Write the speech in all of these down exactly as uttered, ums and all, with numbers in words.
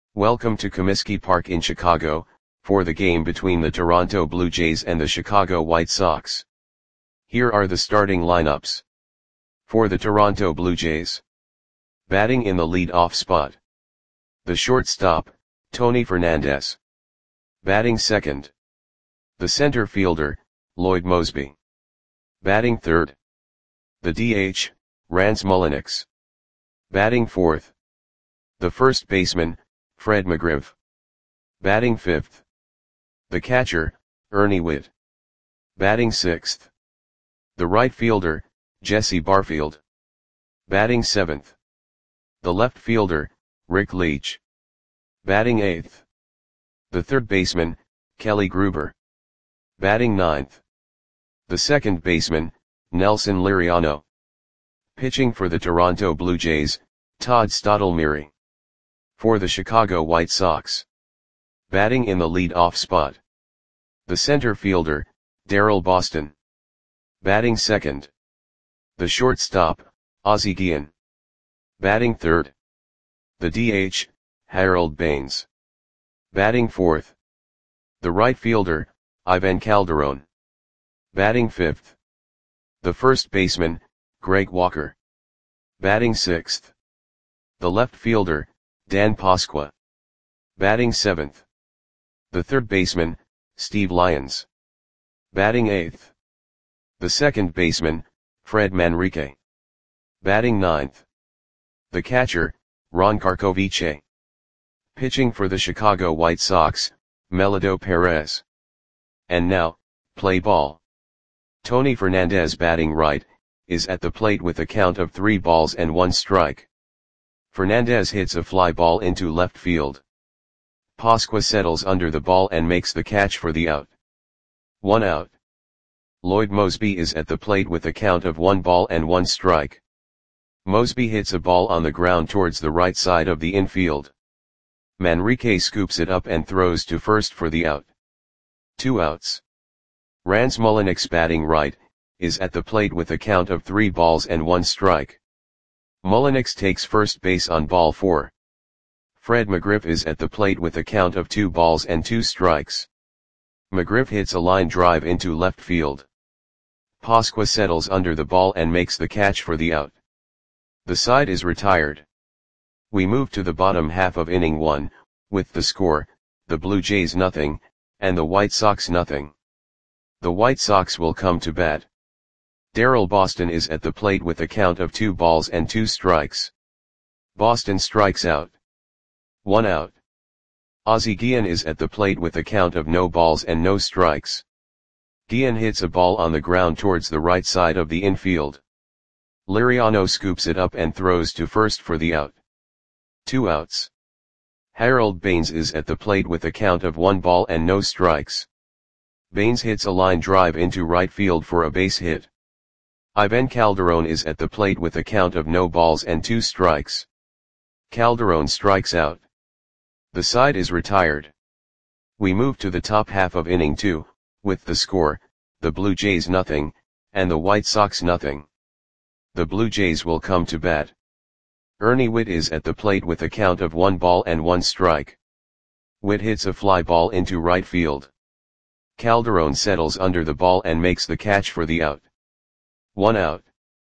Welcome to Comiskey Park in Chicago, for the game between the Toronto Blue Jays and the Chicago White Sox. Here are the starting lineups. For the Toronto Blue Jays. Batting in the lead-off spot. The shortstop, Tony Fernandez. Batting second. The center fielder, Lloyd Moseby. Batting third. The D H, Rance Mulliniks. Batting fourth. The first baseman, Fred McGriff. Batting fifth. The catcher, Ernie Whitt. Batting sixth. The right fielder, Jesse Barfield. Batting seventh. The left fielder, Rick Leach. Batting eighth. The third baseman, Kelly Gruber. Batting ninth. The second baseman, Nelson Liriano. Pitching for the Toronto Blue Jays, Todd Stottlemyre. For the Chicago White Sox. Batting in the lead-off spot. The center fielder, Daryl Boston. Batting second. The shortstop, Ozzie Guillen. Batting third. The D H, Harold Baines. Batting fourth. The right fielder, Ivan Calderon. Batting fifth. The first baseman, Greg Walker. Batting sixth. The left fielder, Dan Pasqua. Batting seventh. The third baseman, Steve Lyons. Batting eighth. The second baseman, Fred Manrique. Batting ninth. The catcher, Ron Karkovice. Pitching for the Chicago White Sox, Melido Perez. And now, play ball. Tony Fernandez batting right, is at the plate with a count of three balls and one strike. Fernandez hits a fly ball into left field. Pasqua settles under the ball and makes the catch for the out. One out. Lloyd Moseby is at the plate with a count of one ball and one strike. Moseby hits a ball on the ground towards the right side of the infield. Manrique scoops it up and throws to first for the out. Two outs. Rance Mulliniks batting right, is at the plate with a count of three balls and one strike. Mulliniks takes first base on ball four. Fred McGriff is at the plate with a count of two balls and two strikes. McGriff hits a line drive into left field. Pasqua settles under the ball and makes the catch for the out. The side is retired. We move to the bottom half of inning one, with the score, the Blue Jays nothing, and the White Sox nothing. The White Sox will come to bat. Daryl Boston is at the plate with a count of two balls and two strikes. Boston strikes out. One out. Ozzie Guillen is at the plate with a count of no balls and no strikes. Guillen hits a ball on the ground towards the right side of the infield. Liriano scoops it up and throws to first for the out. Two outs. Harold Baines is at the plate with a count of one ball and no strikes. Baines hits a line drive into right field for a base hit. Ivan Calderon is at the plate with a count of no balls and two strikes. Calderon strikes out. The side is retired. We move to the top half of inning two, with the score, the Blue Jays nothing, and the White Sox nothing. The Blue Jays will come to bat. Ernie Whitt is at the plate with a count of one ball and one strike. Whitt hits a fly ball into right field. Calderon settles under the ball and makes the catch for the out. One out.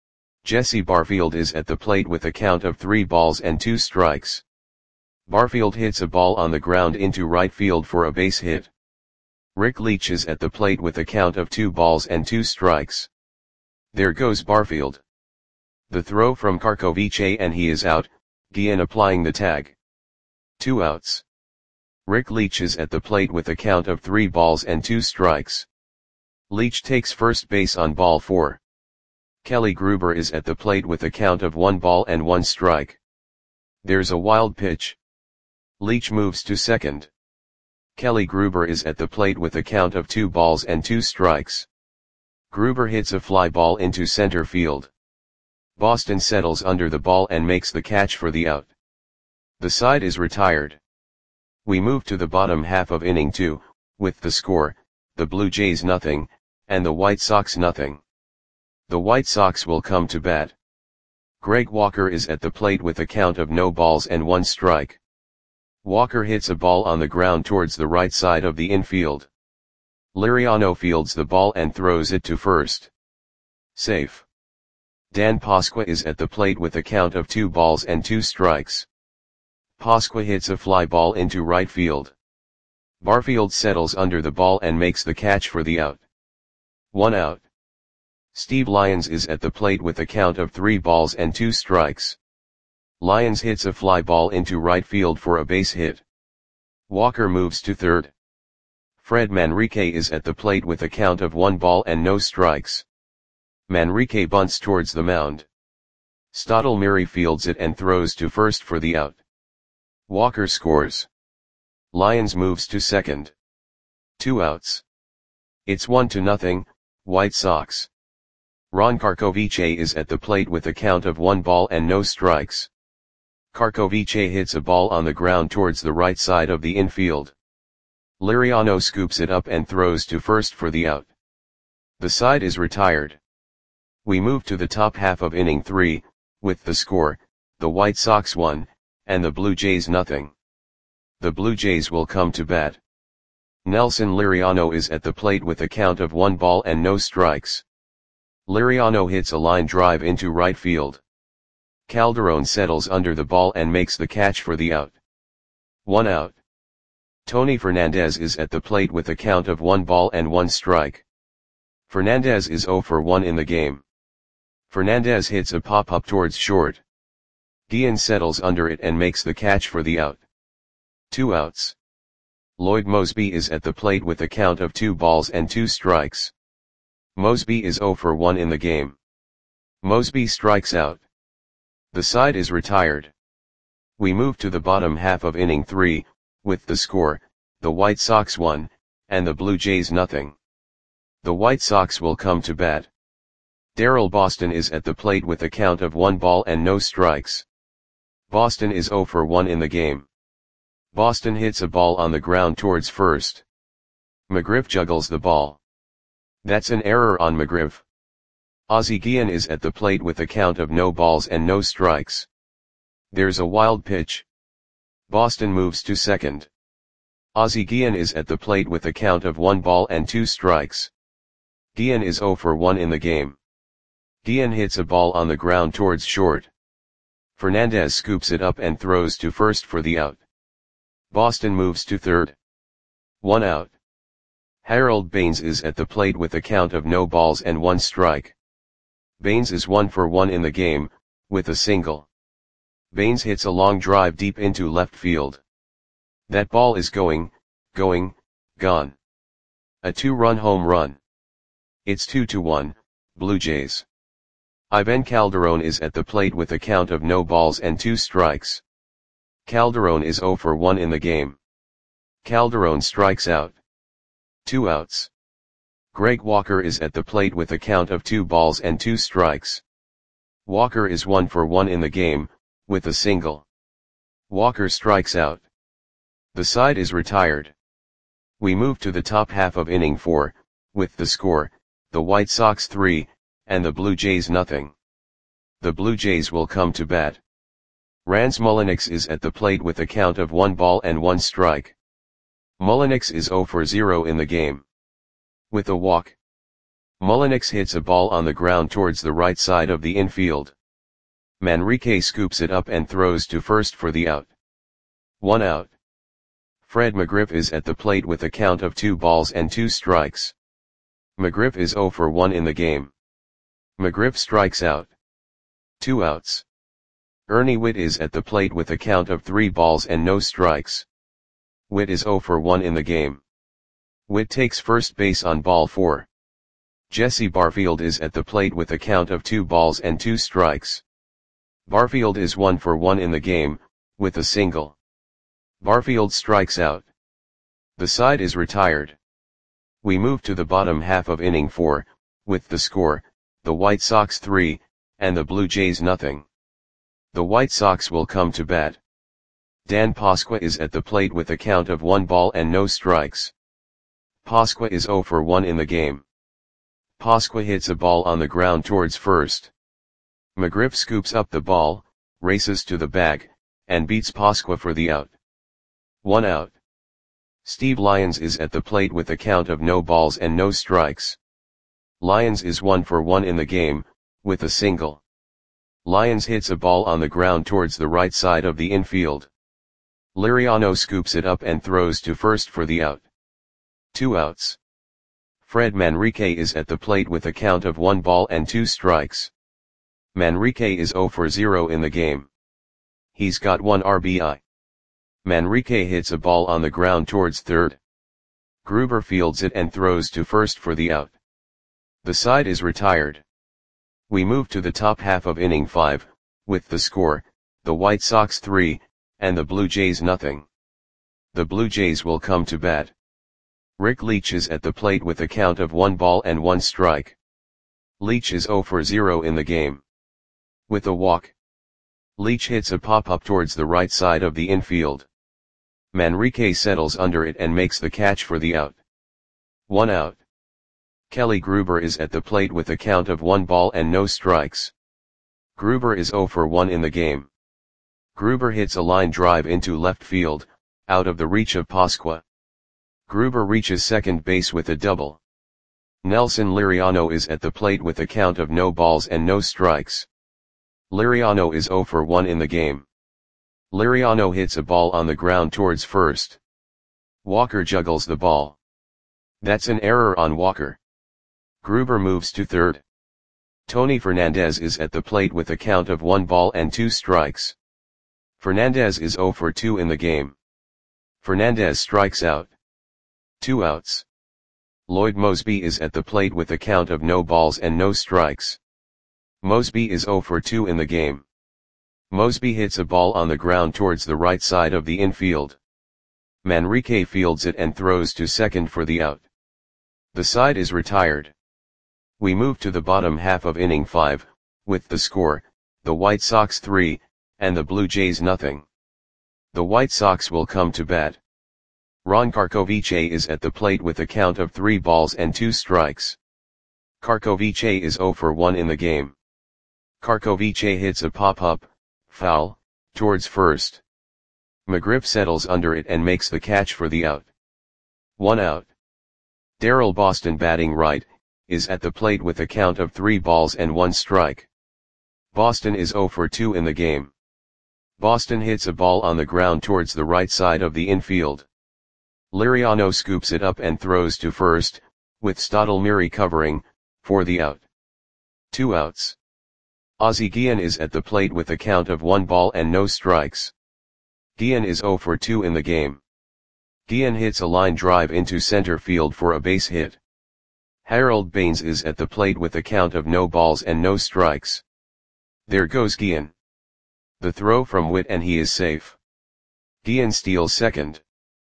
Jesse Barfield is at the plate with a count of three balls and two strikes. Barfield hits a ball on the ground into right field for a base hit. Rick Leach is at the plate with a count of two balls and two strikes. There goes Barfield. The throw from Karkovice and he is out, Guillen applying the tag. Two outs. Rick Leach is at the plate with a count of three balls and two strikes. Leach takes first base on ball four. Kelly Gruber is at the plate with a count of one ball and one strike. There's a wild pitch. Leach moves to second. Kelly Gruber is at the plate with a count of two balls and two strikes. Gruber hits a fly ball into center field. Boston settles under the ball and makes the catch for the out. The side is retired. We move to the bottom half of inning two, with the score, the Blue Jays nothing, and the White Sox nothing. The White Sox will come to bat. Greg Walker is at the plate with a count of no balls and one strike. Walker hits a ball on the ground towards the right side of the infield. Liriano fields the ball and throws it to first. Safe. Dan Pasqua is at the plate with a count of two balls and two strikes. Pasqua hits a fly ball into right field. Barfield settles under the ball and makes the catch for the out. One out. Steve Lyons is at the plate with a count of three balls and two strikes. Lyons hits a fly ball into right field for a base hit. Walker moves to third. Fred Manrique is at the plate with a count of one ball and no strikes. Manrique bunts towards the mound. Stottlemyre fields it and throws to first for the out. Walker scores. Lyons moves to second. Two outs. It's one to nothing, White Sox. Ron Karkovice is at the plate with a count of one ball and no strikes. Karkovice hits a ball on the ground towards the right side of the infield. Liriano scoops it up and throws to first for the out. The side is retired. We move to the top half of inning three, with the score, the White Sox one, and the Blue Jays nothing. The Blue Jays will come to bat. Nelson Liriano is at the plate with a count of one ball and no strikes. Liriano hits a line drive into right field. Calderon settles under the ball and makes the catch for the out. One out. Tony Fernandez is at the plate with a count of one ball and one strike. Fernandez is zero for one in the game. Fernandez hits a pop-up towards short. Guillen settles under it and makes the catch for the out. Two outs. Lloyd Moseby is at the plate with a count of two balls and two strikes. Moseby is zero for one in the game. Moseby strikes out. The side is retired. We move to the bottom half of inning three, with the score, the White Sox one, and the Blue Jays nothing. The White Sox will come to bat. Darrell Boston is at the plate with a count of one ball and no strikes. Boston is zero for one in the game. Boston hits a ball on the ground towards first. McGriff juggles the ball. That's an error on McGriff. Ozzie Guillen is at the plate with a count of no balls and no strikes. There's a wild pitch. Boston moves to second. Ozzie Guillen is at the plate with a count of one ball and two strikes. Guillen is zero for one in the game. Guillen hits a ball on the ground towards short. Fernandez scoops it up and throws to first for the out. Boston moves to third. One out. Harold Baines is at the plate with a count of no balls and one strike. Baines is one for one in the game, with a single. Baines hits a long drive deep into left field. That ball is going, going, gone. A two-run home run. It's two to one, Blue Jays. Ivan Calderon is at the plate with a count of no balls and two strikes. Calderon is zero for one in the game. Calderon strikes out. Two outs. Greg Walker is at the plate with a count of two balls and two strikes. Walker is one for one in the game, with a single. Walker strikes out. The side is retired. We move to the top half of inning four, with the score, the White Sox three, and the Blue Jays nothing. The Blue Jays will come to bat. Rance Mulliniks is at the plate with a count of one ball and one strike. Mulliniks is zero for zero in the game. With a walk. Mulliniks hits a ball on the ground towards the right side of the infield. Manrique scoops it up and throws to first for the out. One out. Fred McGriff is at the plate with a count of two balls and two strikes. McGriff is zero for one in the game. McGriff strikes out. Two outs. Ernie Whitt is at the plate with a count of three balls and no strikes. Whitt is zero for one in the game. Whitt takes first base on ball four. Jesse Barfield is at the plate with a count of two balls and two strikes. Barfield is one for one in the game, with a single. Barfield strikes out. The side is retired. We move to the bottom half of inning four, with the score, the White Sox three, and the Blue Jays nothing. The White Sox will come to bat. Dan Pasqua is at the plate with a count of one ball and no strikes. Pasqua is zero for one in the game. Pasqua hits a ball on the ground towards first. McGriff scoops up the ball, races to the bag, and beats Pasqua for the out. One out. Steve Lyons is at the plate with a count of no balls and no strikes. Lyons is one for one in the game, with a single. Lyons hits a ball on the ground towards the right side of the infield. Liriano scoops it up and throws to first for the out. Two outs. Fred Manrique is at the plate with a count of one ball and two strikes. Manrique is zero for zero in the game. He's got one R B I. Manrique hits a ball on the ground towards third. Gruber fields it and throws to first for the out. The side is retired. We move to the top half of inning five, with the score, the White Sox three, and the Blue Jays nothing. The Blue Jays will come to bat. Rick Leach is at the plate with a count of one ball and one strike. Leach is zero for zero in the game. With a walk. Leach hits a pop-up towards the right side of the infield. Manrique settles under it and makes the catch for the out. One out. Kelly Gruber is at the plate with a count of one ball and no strikes. Gruber is zero for one in the game. Gruber hits a line drive into left field, out of the reach of Pasqua. Gruber reaches second base with a double. Nelson Liriano is at the plate with a count of no balls and no strikes. Liriano is zero for one in the game. Liriano hits a ball on the ground towards first. Walker juggles the ball. That's an error on Walker. Gruber moves to third. Tony Fernandez is at the plate with a count of one ball and two strikes. Fernandez is zero for two in the game. Fernandez strikes out. Two outs. Lloyd Mosby is at the plate with a count of no balls and no strikes. Mosby is zero for two in the game. Mosby hits a ball on the ground towards the right side of the infield. Manrique fields it and throws to second for the out. The side is retired. We move to the bottom half of inning five, with the score, the White Sox three, and the Blue Jays nothing. The White Sox will come to bat. Ron Karkovice is at the plate with a count of three balls and two strikes. Karkovice is zero for one in the game. Karkovice hits a pop-up, foul, towards first. McGriff settles under it and makes the catch for the out. One out. Darryl Boston, batting right, is at the plate with a count of three balls and one strike. Boston is zero for two in the game. Boston hits a ball on the ground towards the right side of the infield. Liriano scoops it up and throws to first, with Stottlemyre covering, for the out. Two outs. Ozzie Guillen is at the plate with a count of one ball and no strikes. Guillen is zero for two in the game. Guillen hits a line drive into center field for a base hit. Harold Baines is at the plate with a count of no balls and no strikes. There goes Guillen. The throw from Witt and he is safe. Guillen steals second.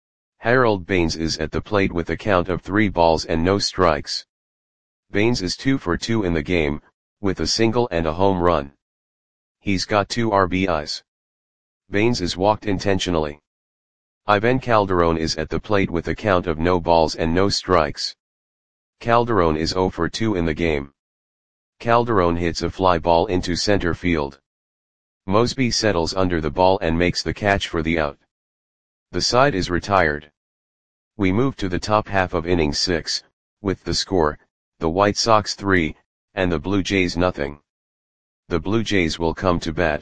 Harold Baines is at the plate with a count of three balls and no strikes. Baines is two for two in the game, with a single and a home run. He's got two R B Is. Baines is walked intentionally. Ivan Calderon is at the plate with a count of no balls and no strikes. Calderon is zero for two in the game. Calderon hits a fly ball into center field. Mosby settles under the ball and makes the catch for the out. The side is retired. We move to the top half of inning six, with the score, the White Sox three, and the Blue Jays nothing. The Blue Jays will come to bat.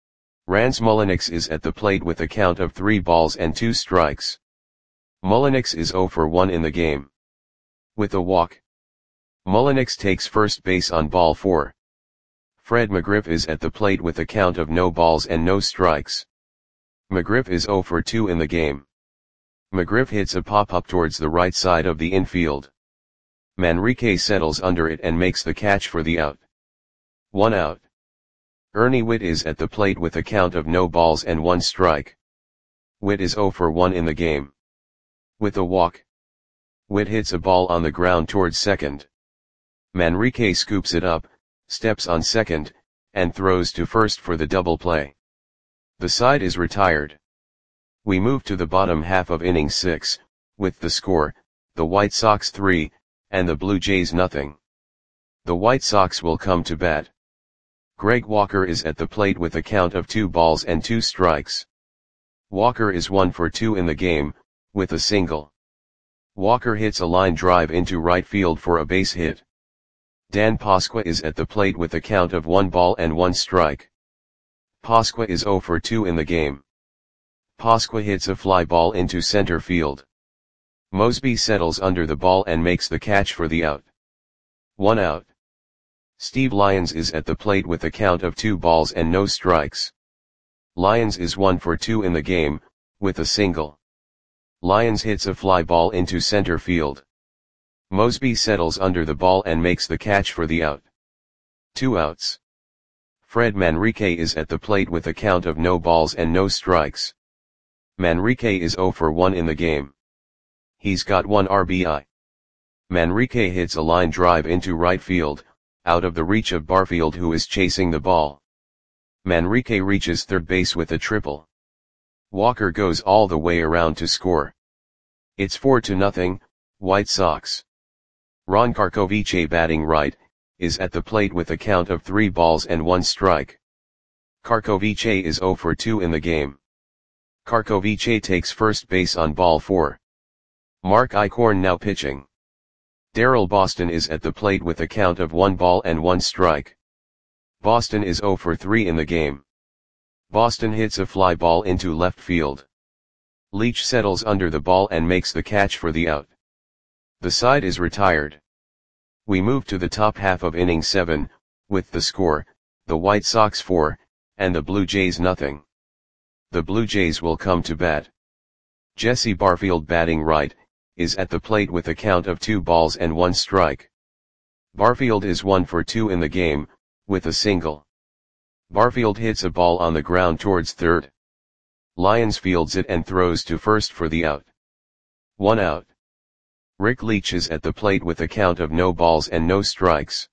Rans Mulliniks is at the plate with a count of three balls and two strikes. Mulliniks is zero for one in the game. With a walk. Mulliniks takes first base on ball four. Fred McGriff is at the plate with a count of no balls and no strikes. McGriff is zero for two in the game. McGriff hits a pop-up towards the right side of the infield. Manrique settles under it and makes the catch for the out. One out. Ernie Witt is at the plate with a count of no balls and one strike. Witt is zero for one in the game. With a walk. Witt hits a ball on the ground towards second. Manrique scoops it up, steps on second, and throws to first for the double play. The side is retired. We move to the bottom half of inning six, with the score, the White Sox three, and the Blue Jays nothing. The White Sox will come to bat. Greg Walker is at the plate with a count of two balls and two strikes. Walker is one for two in the game, with a single. Walker hits a line drive into right field for a base hit. Dan Pasqua is at the plate with a count of one ball and one strike. Pasqua is zero for two in the game. Pasqua hits a fly ball into center field. Mosby settles under the ball and makes the catch for the out. One out. Steve Lyons is at the plate with a count of two balls and no strikes. Lyons is one for two in the game, with a single. Lyons hits a fly ball into center field. Mosby settles under the ball and makes the catch for the out. Two outs. Fred Manrique is at the plate with a count of no balls and no strikes. Manrique is zero for one in the game. He's got one R B I. Manrique hits a line drive into right field, out of the reach of Barfield, who is chasing the ball. Manrique reaches third base with a triple. Walker goes all the way around to score. It's four to nothing, White Sox. Ron Karkovice, batting right, is at the plate with a count of three balls and one strike. Karkovice is zero for two in the game. Karkovice takes first base on ball four. Mark Eichhorn now pitching. Darrell Boston is at the plate with a count of one ball and one strike. Boston is zero for three in the game. Boston hits a fly ball into left field. Leach settles under the ball and makes the catch for the out. The side is retired. We move to the top half of inning seven, with the score, the White Sox four, and the Blue Jays nothing. The Blue Jays will come to bat. Jesse Barfield, batting right, is at the plate with a count of two balls and one strike. Barfield is one for two in the game, with a single. Barfield hits a ball on the ground towards third. Lyons fields it and throws to first for the out. One out. Rick Leach is at the plate with a count of no balls and no strikes.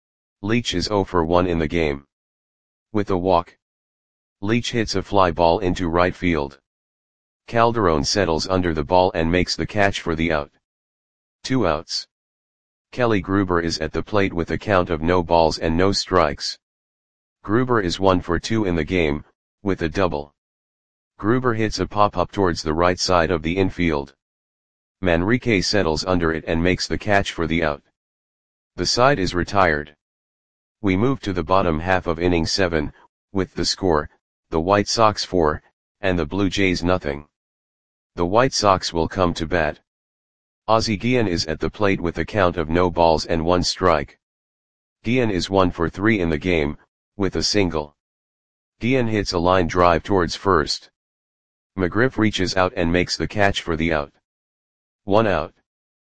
Leach is zero for one in the game. With a walk. Leach hits a fly ball into right field. Calderon settles under the ball and makes the catch for the out. Two outs. Kelly Gruber is at the plate with a count of no balls and no strikes. Gruber is one for two in the game, with a double. Gruber hits a pop-up towards the right side of the infield. Manrique settles under it and makes the catch for the out. The side is retired. We move to the bottom half of inning seven, with the score, the White Sox four, and the Blue Jays nothing. The White Sox will come to bat. Ozzie Guillen is at the plate with a count of no balls and one strike. Guillen is one for three in the game, with a single. Guillen hits a line drive towards first. McGriff reaches out and makes the catch for the out. One out.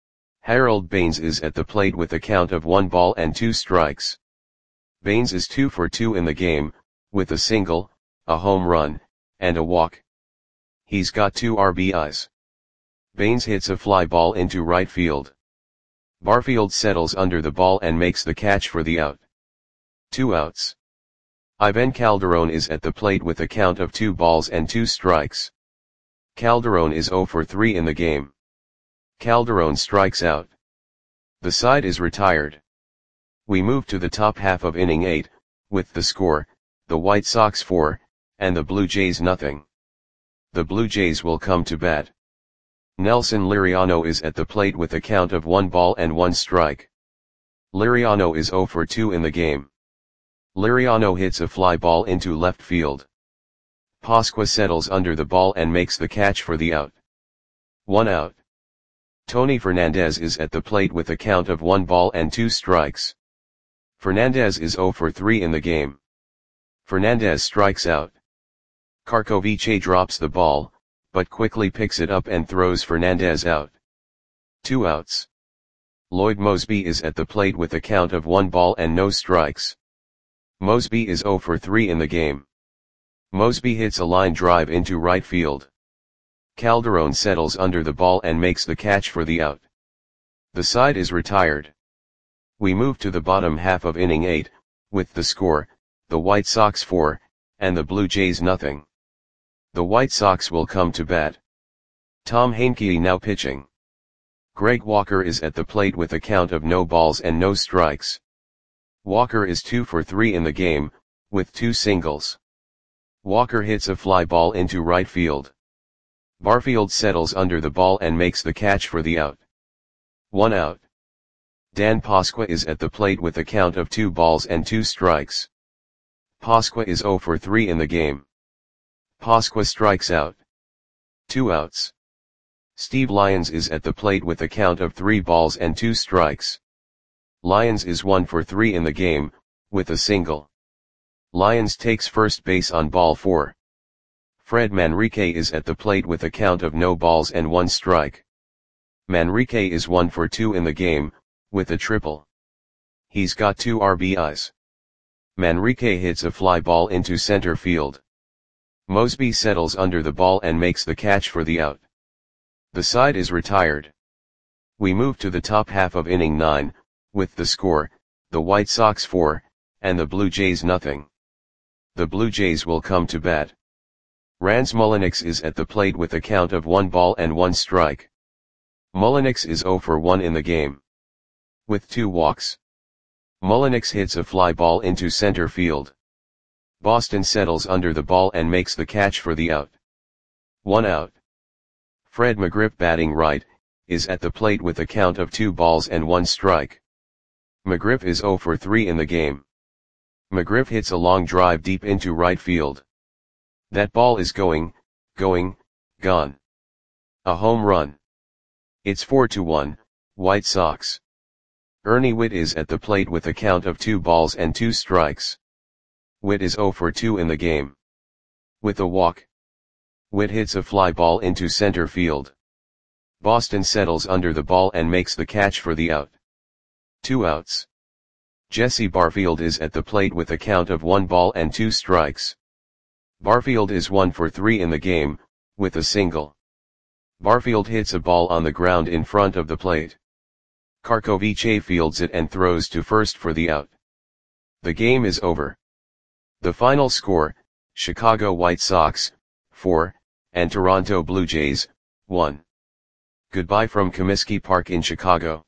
Harold Baines is at the plate with a count of one ball and two strikes. Baines is two for two in the game, with a single, a home run, and a walk. He's got two R B Is. Baines hits a fly ball into right field. Barfield settles under the ball and makes the catch for the out. Two outs. Ivan Calderon is at the plate with a count of two balls and two strikes. Calderon is zero for three in the game. Calderon strikes out. The side is retired. We move to the top half of inning eight, with the score, the White Sox four, and the Blue Jays nothing. The Blue Jays will come to bat. Nelson Liriano is at the plate with a count of one ball and one strike. Liriano is zero for two in the game. Liriano hits a fly ball into left field. Pasqua settles under the ball and makes the catch for the out. One out. Tony Fernandez is at the plate with a count of one ball and two strikes. Fernandez is zero for three in the game. Fernandez strikes out. Karkovice drops the ball, but quickly picks it up and throws Fernandez out. Two outs. Lloyd Mosby is at the plate with a count of one ball and no strikes. Mosby is zero for three in the game. Mosby hits a line drive into right field. Calderon settles under the ball and makes the catch for the out. The side is retired. We move to the bottom half of inning eight, with the score, the White Sox four, and the Blue Jays nothing. The White Sox will come to bat. Tom Heinke now pitching. Greg Walker is at the plate with a count of no balls and no strikes. Walker is two for three in the game, with two singles. Walker hits a fly ball into right field. Barfield settles under the ball and makes the catch for the out. One out. Dan Pasqua is at the plate with a count of two balls and two strikes. Pasqua is zero for three in the game. Pasqua strikes out. Two outs. Steve Lyons is at the plate with a count of three balls and two strikes. Lyons is one for three in the game, with a single. Lyons takes first base on ball four. Fred Manrique is at the plate with a count of no balls and one strike. Manrique is one for two in the game, with a triple. He's got two R B Is. Manrique hits a fly ball into center field. Mosby settles under the ball and makes the catch for the out. The side is retired. We move to the top half of inning nine, with the score, the White Sox four, and the Blue Jays nothing. The Blue Jays will come to bat. Rans Mulliniks is at the plate with a count of one ball and one strike. Mulliniks is zero for one in the game. With two walks. Mulliniks hits a fly ball into center field. Boston settles under the ball and makes the catch for the out. One out. Fred McGriff, batting right, is at the plate with a count of two balls and one strike. McGriff is zero for three in the game. McGriff hits a long drive deep into right field. That ball is going, going, gone. A home run. It's four to one, White Sox. Ernie Whitt is at the plate with a count of two balls and two strikes. Whitt is zero for two in the game. With a walk. Whitt hits a fly ball into center field. Boston settles under the ball and makes the catch for the out. Two outs. Jesse Barfield is at the plate with a count of one ball and two strikes. Barfield is one for three in the game, with a single. Barfield hits a ball on the ground in front of the plate. Karkovice fields it and throws to first for the out. The game is over. The final score, Chicago White Sox, four, and Toronto Blue Jays, one. Goodbye from Comiskey Park in Chicago.